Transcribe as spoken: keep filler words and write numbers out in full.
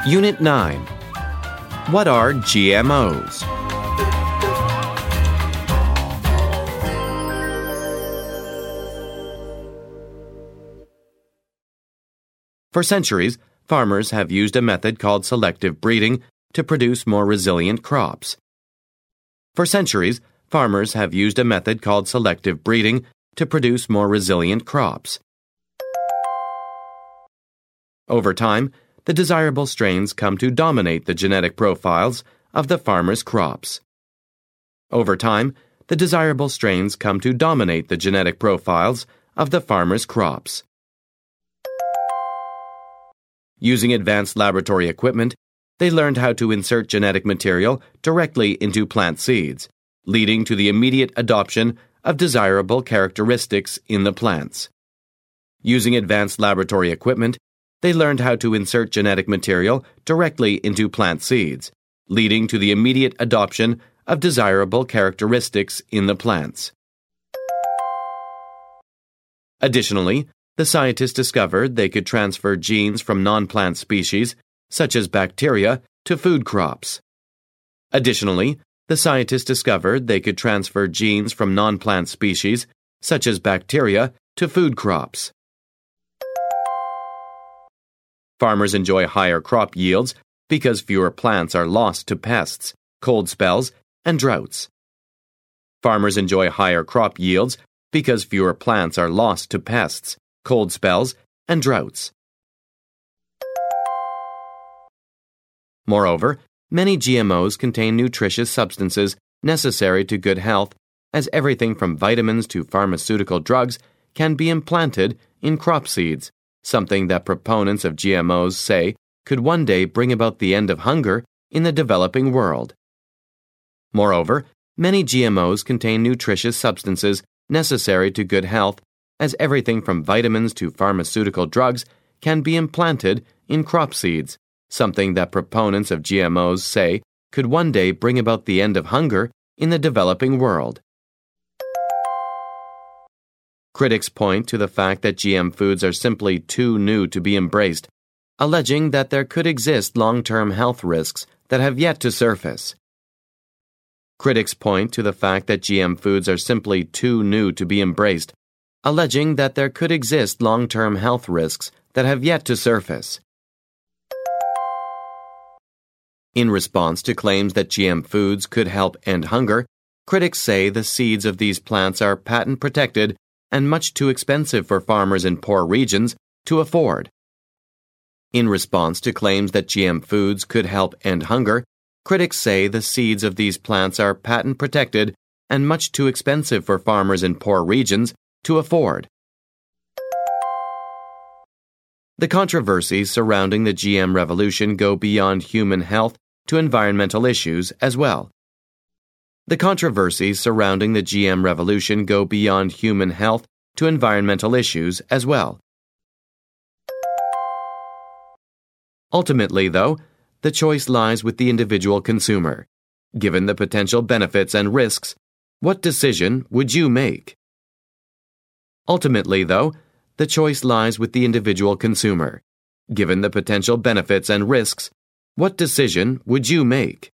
Unit nine. What are G M Os? For centuries, farmers have used a method called selective breeding to produce more resilient crops. For centuries, farmers have used a method called selective breeding to produce more resilient crops. Over time, the desirable strains come to dominate the genetic profiles of the farmer's crops. Over time, the desirable strains come to dominate the genetic profiles of the farmer's crops. Using advanced laboratory equipment, they learned how to insert genetic material directly into plant seeds, leading to the immediate adoption of desirable characteristics in the plants. Using advanced laboratory equipment, they learned how to insert genetic material directly into plant seeds, leading to the immediate adoption of desirable characteristics in the plants. Additionally, the scientists discovered they could transfer genes from non-plant species, such as bacteria, to food crops. Additionally, the scientists discovered they could transfer genes from non-plant species, such as bacteria, to food crops. Farmers enjoy higher crop yields because fewer plants are lost to pests, cold spells, and droughts. Farmers enjoy higher crop yields because fewer plants are lost to pests, cold spells, and droughts. Moreover, many G M Os contain nutritious substances necessary to good health, as everything from vitamins to pharmaceutical drugs can be implanted in crop seeds, something that proponents of G M Os say could one day bring about the end of hunger in the developing world. Moreover, many G M Os contain nutritious substances necessary to good health, as everything from vitamins to pharmaceutical drugs can be implanted in crop seeds, something that proponents of G M Os say could one day bring about the end of hunger in the developing world. Critics point to the fact that G M foods are simply too new to be embraced, alleging that there could exist long-term health risks that have yet to surface. Critics point to the fact that G M foods are simply too new to be embraced, alleging that there could exist long-term health risks that have yet to surface. In response to claims that G M foods could help end hunger, critics say the seeds of these plants are patent-protected and much too expensive for farmers in poor regions to afford. In response to claims that G M foods could help end hunger, critics say the seeds of these plants are patent-protected and much too expensive for farmers in poor regions to afford. The controversies surrounding the G M revolution go beyond human health to environmental issues as well. The controversies surrounding the G M revolution go beyond human health to environmental issues as well. Ultimately, though, the choice lies with the individual consumer. Given the potential benefits and risks, what decision would you make? Ultimately, though, the choice lies with the individual consumer. Given the potential benefits and risks, what decision would you make?